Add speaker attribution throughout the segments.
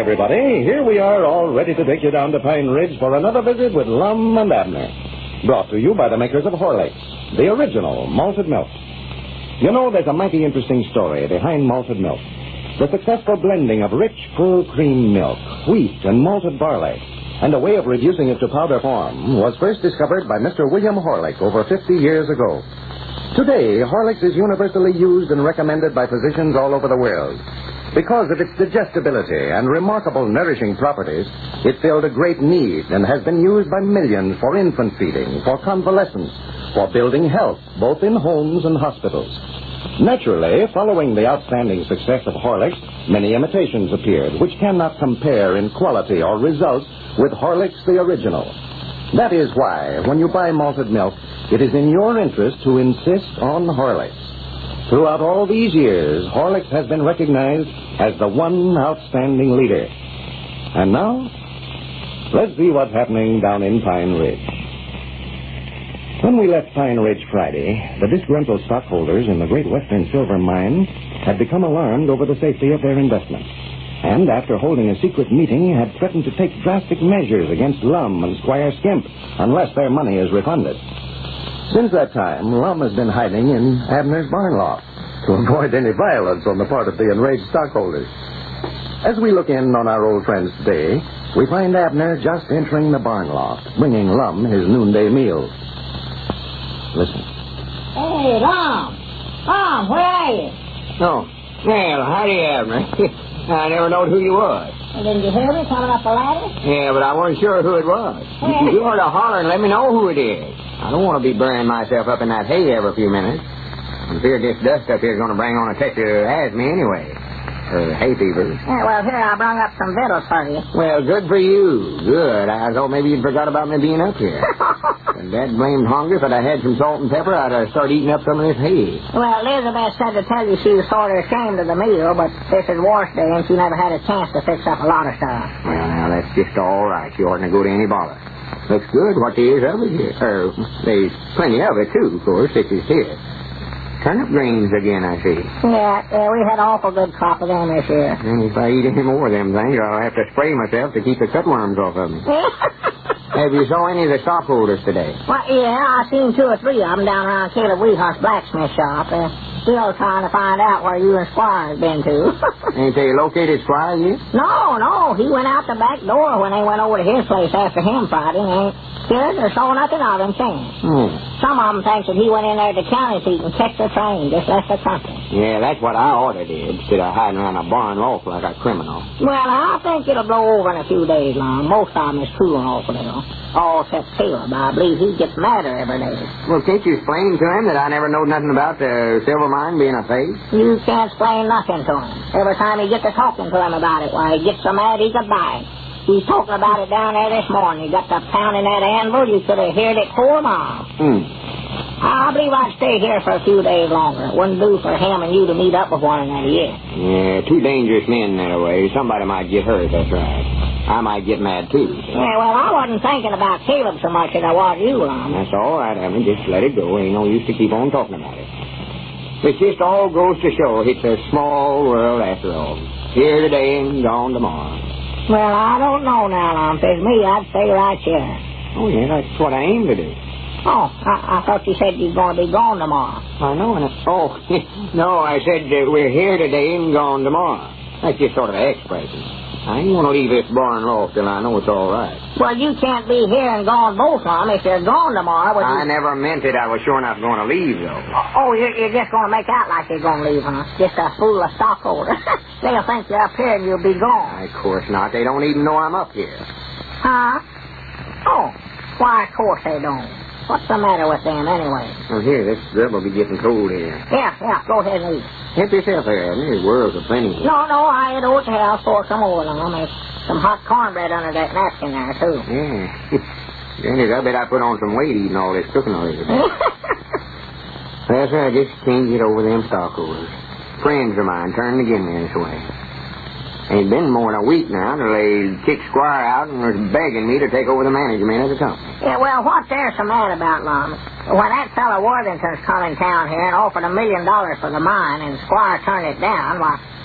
Speaker 1: everybody. Here we are, all ready to take you down to Pine Ridge for another visit with Lum and Abner. Brought to you by the makers of Horlicks, the original malted milk. You know, there's a mighty interesting story behind malted milk. The successful blending of rich, full cream milk, wheat, and malted barley, and a way of reducing it to powder form, was first discovered by Mr. William Horlick over 50 years ago. Today, Horlicks is universally used and recommended by physicians all over the world. Because of its digestibility and remarkable nourishing properties, it filled a great need and has been used by millions for infant feeding, for convalescence, for building health, both in homes and hospitals. Naturally, following the outstanding success of Horlicks, many imitations appeared, which cannot compare in quality or results with Horlicks the original. That is why, when you buy malted milk, it is in your interest to insist on Horlicks. Throughout all these years, Horlicks has been recognized as the one outstanding leader. And now, let's see what's happening down in Pine Ridge. When we left Pine Ridge Friday, the disgruntled stockholders in the Great Western Silver Mine had become alarmed over the safety of their investments, and after holding a secret meeting, had threatened to take drastic measures against Lum and Squire Skimp unless their money is refunded. Since that time, Lum has been hiding in Abner's barn loft to avoid any violence on the part of the enraged stockholders. As we look in on our old friends today, we find Abner just entering the barn loft, bringing Lum his noonday meal. Listen.
Speaker 2: Hey, Lum! Lum, where are you?
Speaker 3: Oh, well, howdy, Abner. I never knowed who you was.
Speaker 2: Well, didn't you hear me coming up the ladder?
Speaker 3: Yeah, but I wasn't sure who it was.
Speaker 2: Hey.
Speaker 3: You ought to holler and let me know who it is. I don't want to be burying myself up in that hay every few minutes. I'm feared this dust up here is going to bring on a touch of asthma anyway. Or hay fever.
Speaker 2: Yeah, well, here, I brung up some victuals for you.
Speaker 3: Well, good for you. Good. I thought maybe you'd forgot about me being up here. And that blamed hungry, if I'd had some salt and pepper, I'd start eating up some of this hay.
Speaker 2: Well, Elizabeth said to tell you she was sort of ashamed of the meal, but this is wash day, and she never had a chance to fix up a lot of stuff.
Speaker 3: Well, now, that's just all right. You oughtn't to go to any bother. Looks good, what there is of it here. There's plenty of it, too, of course, such as here. Turnip greens again, I see.
Speaker 2: Yeah, we had an awful good crop of them this year.
Speaker 3: And if I eat any more of them things, I'll have to spray myself to keep the cutworms off of them. Have you saw any of the stockholders today?
Speaker 2: Well, yeah, I seen 2 or 3 of them down around Caleb Weehart's blacksmith shop. Still trying to find out where you and Squire has been to.
Speaker 3: Ain't they located Squire yet?
Speaker 2: No. He went out the back door when they went over to his place after him Friday, and ain't scared or saw nothing of him since. Some of them thinks that he went in there to the county seat and checked the train, just left the country.
Speaker 3: Yeah, that's what I ought to do, instead of hiding around a barn loft like a criminal.
Speaker 2: Well, I think it'll blow over in a few days, Lum. Most of them is cooling off a little. All except Caleb. I believe he gets madder every day.
Speaker 3: Well, can't you explain to him that I never knowed nothing about the silver mine being a fake?
Speaker 2: You can't explain nothing to him. Every time he gets to talking to him about it, why, he gets so mad he could die. He's talking about it down there this morning. He got to pounding that anvil. You could have heard it 4 miles. I believe I'd stay here for a few days longer. It wouldn't do for him and you to meet up with one another yet.
Speaker 3: Yeah, 2 dangerous men that way. Somebody might get hurt, that's right. I might get mad, too. So.
Speaker 2: Yeah, well, I wasn't thinking about Caleb so much as I was you, Lum.
Speaker 3: That's all right, Evan. Just let it go. Ain't no use to keep on talking about it. It just all goes to show it's a small world after all. Here today and gone tomorrow.
Speaker 2: Well, I don't know now, Lum. If it's me, I'd stay right here.
Speaker 3: Oh, yeah, that's what I aim to do.
Speaker 2: Oh, I thought you said you was going to be gone tomorrow.
Speaker 3: I know, and no, I said we're here today and gone tomorrow. That's just sort of an expression. I ain't going to leave this barn loft till I know it's all right.
Speaker 2: Well, you can't be here and gone both, Lum. If you're gone tomorrow...
Speaker 3: I never meant it. I was sure not going to leave, though.
Speaker 2: Oh, you're just going to make out like you're going to leave, huh? Just a fool of stockholder. They'll think you're up here and you'll be gone.
Speaker 3: Of course not. They don't even know I'm up here.
Speaker 2: Huh? Oh, why, of course they don't. What's the matter with them, anyway?
Speaker 3: Oh, here, this grub will be getting cold here.
Speaker 2: Yeah, go ahead and eat.
Speaker 3: Help yourself there, Abner. There's worlds of plenty.
Speaker 2: No, I had over to house for some more, Lum. There's some hot cornbread under that napkin there, too.
Speaker 3: Yeah. Granted, I bet I put on some weight eating all this cooking oil. That's right. I just can't get over them stockholders. Friends of mine turning against me this way. Ain't been more than a week now till they kicked Squire out and was begging me to take over the management of the company.
Speaker 2: Yeah, well, what they're so mad about, Lum? When that fellow Worthington's come in town here and offered $1 million for the mine and Squire turned it down, why,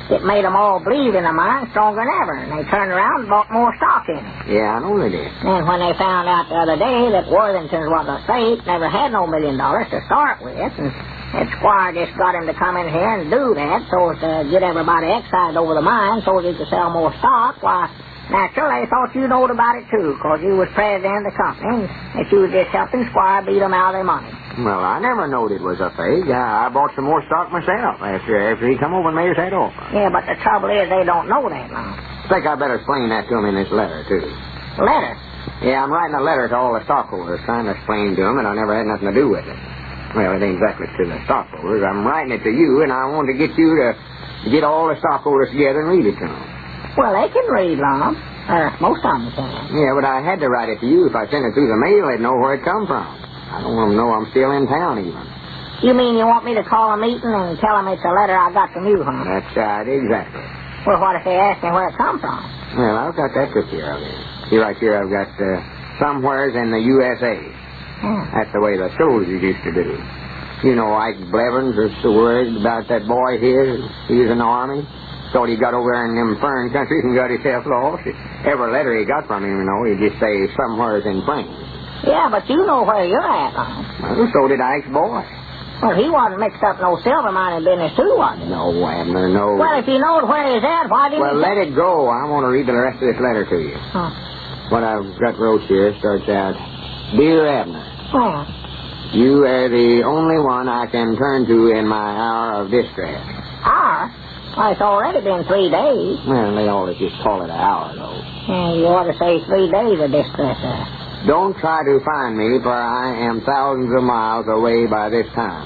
Speaker 2: It made them all believe in the mine stronger than ever, and they turned around and bought more stock in it.
Speaker 3: Yeah, I know they did.
Speaker 2: And when they found out the other day that Worthington was a fake, never had no $1 million to start with, and that Squire just got him to come in here and do that so as to get everybody excited over the mine so he could sell more stock, why, naturally, they thought you knowed about it, too, because you was president of the company, and that you was just helping Squire beat them out of their money.
Speaker 3: Well, I never knowed it was a fake. I bought some more stock myself after he come over and made his head off.
Speaker 2: Yeah, but the trouble is they don't know that now.
Speaker 3: I think I better explain that to him in this letter, too.
Speaker 2: Letter?
Speaker 3: Yeah, I'm writing a letter to all the stockholders trying to explain to them that I never had nothing to do with it. Well, it ain't exactly to the stockholders. I'm writing it to you, and I want to get you to get all the stockholders together and read it to them.
Speaker 2: Well, they can read, Lum. Most of them can.
Speaker 3: Yeah, but I had to write it to you. If I sent it through the mail, they'd know where it come from. I don't want them to know I'm still in town, even.
Speaker 2: You mean you want me to call a meeting and tell them it's a letter I got from you, huh?
Speaker 3: That's right, exactly.
Speaker 2: Well, what if they ask me where it come from?
Speaker 3: Well, I've got that took care of. See, right here, I've got somewheres in the USA. That's the way the soldiers used to do. You know, Ike Blevins was so worried about that boy here. He was in the Army. Thought he got over there in them foreign countries and got himself lost. Every letter he got from him, you know, he'd just say somewheres in France.
Speaker 2: Yeah, but you know where you're at, huh?
Speaker 3: Well, so did Ike's boy.
Speaker 2: Well, he wasn't mixed up in no silver mining business, too, was he?
Speaker 3: No, Abner, no.
Speaker 2: Well, if he knowed where he's at, why didn't he...
Speaker 3: Well, let it go. I want to read the rest of this letter to you.
Speaker 2: Huh.
Speaker 3: What I've got wrote here starts out, Dear Abner,
Speaker 2: Well,
Speaker 3: you are the only one I can turn to in my hour of distress.
Speaker 2: hour? Well, it's already been 3 days.
Speaker 3: Well, they always just call it an hour, though.
Speaker 2: Yeah, you ought to say 3 days of distress,
Speaker 3: Don't try to find me, for I am thousands of miles away by this time.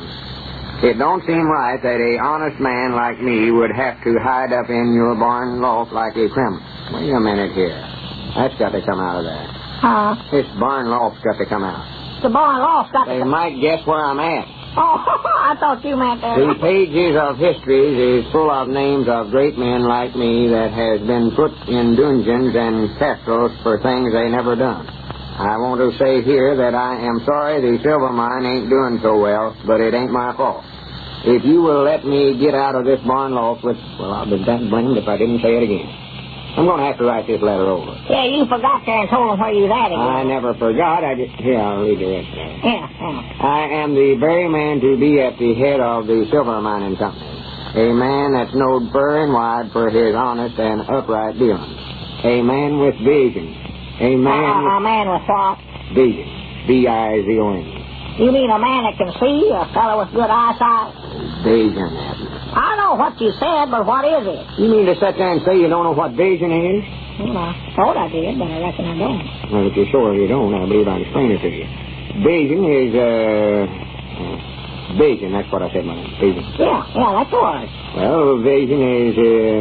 Speaker 3: It don't seem right that a honest man like me would have to hide up in your barn loft like a criminal. Wait a minute here. That's got to come out of there.
Speaker 2: Huh?
Speaker 3: This barn loft's got to come out.
Speaker 2: The barn loft's got
Speaker 3: They
Speaker 2: to...
Speaker 3: might guess where I'm at.
Speaker 2: Oh, I thought you meant that.
Speaker 3: The pages of history is full of names of great men like me that has been put in dungeons and castles for things they never done. I want to say here that I am sorry the silver mine ain't doing so well, but it ain't my fault. If you will let me get out of this barn loft with... Well, I'll be that blamed if I didn't say it again. I'm going to have to write this letter over.
Speaker 2: Yeah, you forgot there and told him where you was at again.
Speaker 3: I never forgot. Here, I'll read the rest of it.
Speaker 2: Yeah.
Speaker 3: I am the very man to be at the head of the silver mining company. A man that's knowed fur and wide for his honest and upright dealings. A man with vision. A man
Speaker 2: with what?
Speaker 3: Vision. V-I-Z-O-N.
Speaker 2: You mean a man that can see? A fellow with good eyesight?
Speaker 3: Vision.
Speaker 2: I know what you said, but what is it?
Speaker 3: You mean to sit there and say you don't know what vision is?
Speaker 2: Well, I thought I did, but I reckon I don't.
Speaker 3: Well, if you're sure you don't, I believe I'll explain it to you. Vision is, vision, that's what I said, my name. Vision.
Speaker 2: Yeah, that's all right.
Speaker 3: Well, vision is,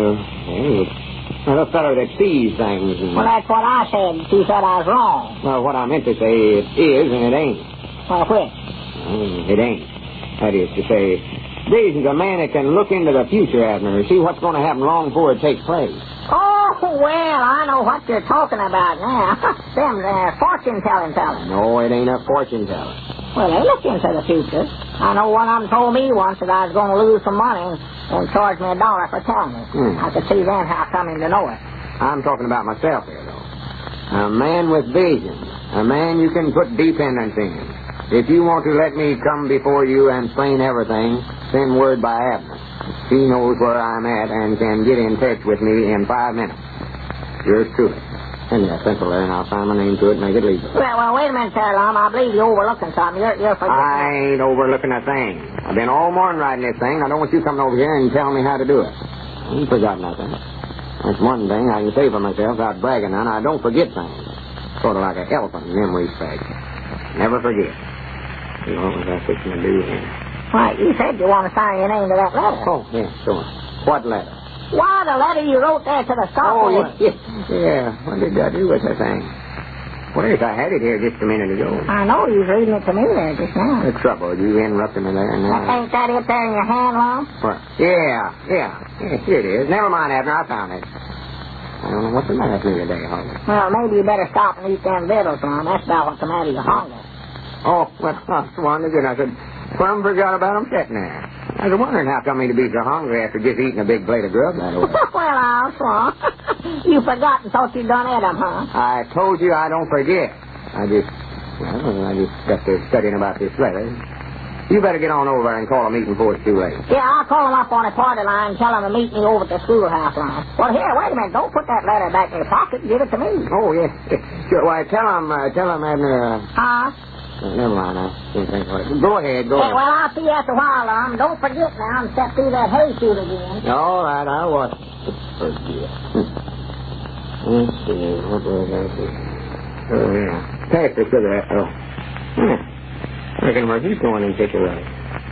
Speaker 3: a fellow that sees things. And,
Speaker 2: well, that's what I said. You said I was wrong.
Speaker 3: Well, what I meant to say, it is and it ain't.
Speaker 2: Well, which?
Speaker 3: It ain't. That is to say, vision's a man that can look into the future, Abner, and see what's going to happen long before it takes place.
Speaker 2: Oh, well, I know what you're talking about now. Them fortune-telling fellas.
Speaker 3: No, it ain't a fortune-teller.
Speaker 2: Well, they look into the future. I know one of them told me once that I was going to lose some money and charged me $1 for telling me. I could see then how come him to know it.
Speaker 3: I'm talking about myself here, though. A man with vision. A man you can put dependence in. If you want to let me come before you and explain everything, send word by Abner. He knows where I'm at and can get in touch with me in 5 minutes. Yours truly. Send me a pencil there, and I'll sign my name to it and make it legal.
Speaker 2: Well, wait a minute, Sir Lum. I believe you're overlooking something. You're forgetting.
Speaker 3: I ain't overlooking a thing. I've been all morning writing this thing. I don't want you coming over here and telling me how to do it. I ain't forgot nothing. That's one thing I can say for myself without bragging on. I don't forget things. Sort of like an elephant in them respects. Never forget. You know, what was I fixing to do here?
Speaker 2: Right, you said you want to sign your name to that letter.
Speaker 3: Oh, yeah, sure. What letter?
Speaker 2: Why, the letter you wrote there to the stockholder.
Speaker 3: Oh, yeah. What did I do with the thing? Well, yes, I had it here just a minute ago.
Speaker 2: I know you was reading it to me there just now.
Speaker 3: The trouble, you interrupted me there now.
Speaker 2: Ain't that it there in your hand, Lum?
Speaker 3: What? Yeah, here it is. Never mind, Abner, I found it. I don't know what's the matter with me today, Harley.
Speaker 2: Well, maybe you better stop and eat them victuals, Lum. That's about what's the matter with your hunger.
Speaker 3: Oh, well, I was wondering. I said, Plum forgot about them sitting there. I was wondering how come he'd be so hungry after just eating a big plate of grub that way.
Speaker 2: Well, I'll swan. You forgot and thought you'd done Adam, huh?
Speaker 3: I told you I don't forget. I just got to studying about this letter. You better get on over and call a meeting before it's too late.
Speaker 2: Yeah, I'll call him up on the party line and tell him to meet me over at the schoolhouse line. Well, here, wait a minute. Don't put that letter back in your pocket. Give it to me.
Speaker 3: Oh, yes. Sure. Why, tell him, Abner.
Speaker 2: Huh?
Speaker 3: Never mind. I can't think of it. Go ahead.
Speaker 2: Well, I'll see you after a while, Don't forget now and step through that hay chute again.
Speaker 3: All right, I'll watch. Forget. Let's see. What was I doing? Oh, yeah. Pass the cigarette. Oh. Yeah. I reckon Murphy's going and take a ride.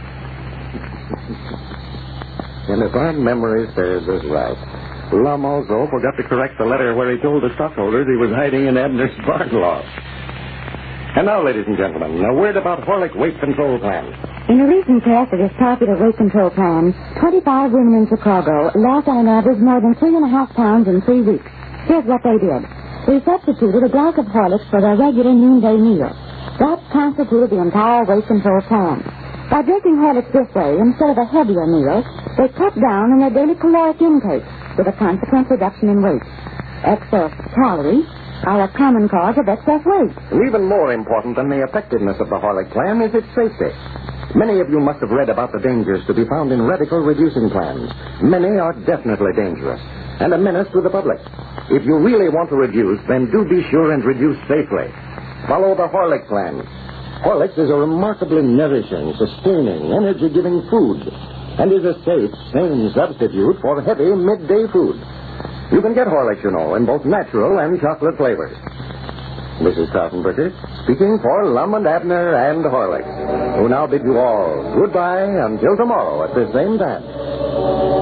Speaker 1: And if our memory serves us right, Lum also forgot to correct the letter where he told the stockholders he was hiding in Abner's barn loft. And now, ladies and gentlemen, a word about Horlick Weight Control Plan.
Speaker 4: In a recent test of this popular weight control plan, 25 women in Chicago lost on an average more than 3.5 pounds in 3 weeks. Here's what they did. They substituted a glass of Horlicks for their regular noonday meal. That constituted the entire weight control plan. By drinking Horlicks this way, instead of a heavier meal, they cut down on their daily caloric intake, with a consequent reduction in weight. Excess calories are a common cause of excess weight.
Speaker 1: And even more important than the effectiveness of the Horlick plan is its safety. Many of you must have read about the dangers to be found in radical reducing plans. Many are definitely dangerous and a menace to the public. If you really want to reduce, then do be sure and reduce safely. Follow the Horlick plan. Horlicks is a remarkably nourishing, sustaining, energy-giving food and is a safe, sane substitute for heavy midday food. You can get Horlicks, you know, in both natural and chocolate flavors. This is Carlton Burkett speaking for Lum and Abner and Horlicks, who now bid you all goodbye until tomorrow at the same time.